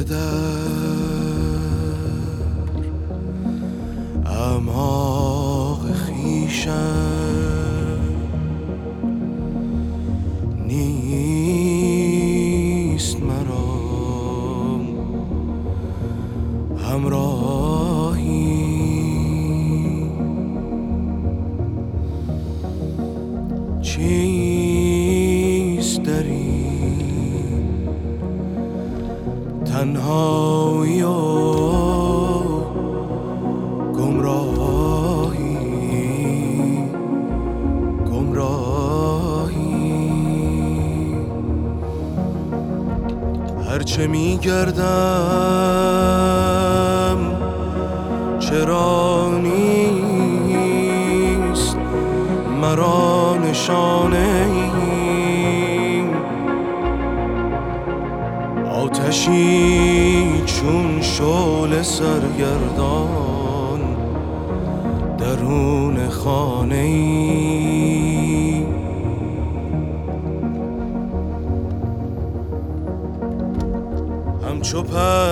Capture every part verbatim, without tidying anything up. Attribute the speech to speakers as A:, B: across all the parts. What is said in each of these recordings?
A: در اعماق خویشم نیست مرا همراهی، چیست در این تنهایی و گمراهی گمراهی هرچه می گردم چرا نیست مرا نشانه ای، آتشی چون شعله سرگردان درون خانه ای، همچو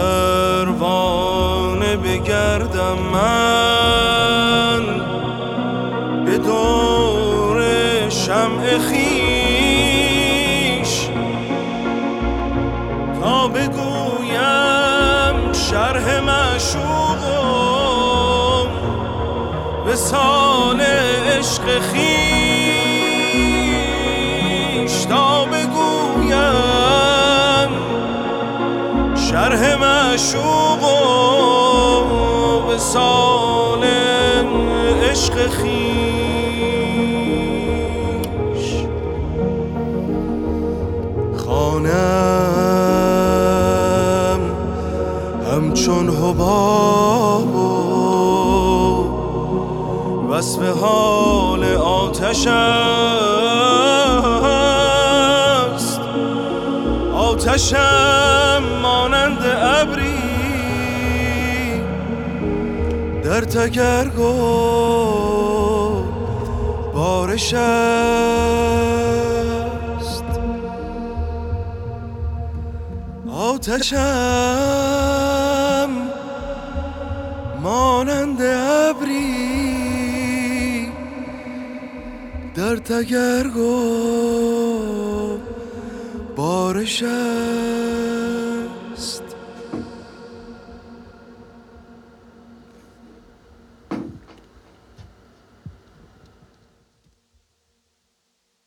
A: پروانه بگردم من به دور شمع خویش تا بگویم شرح معشوقم وصال عشق خویش، تا بگویم شرح معشوقم وصال عشق خویش. خانم همچون حباب و وصف حال آتش است، آتشم مانند ابری در تگرگ و بارش است، آتشم مانند ابری در تگرگ و بارش است.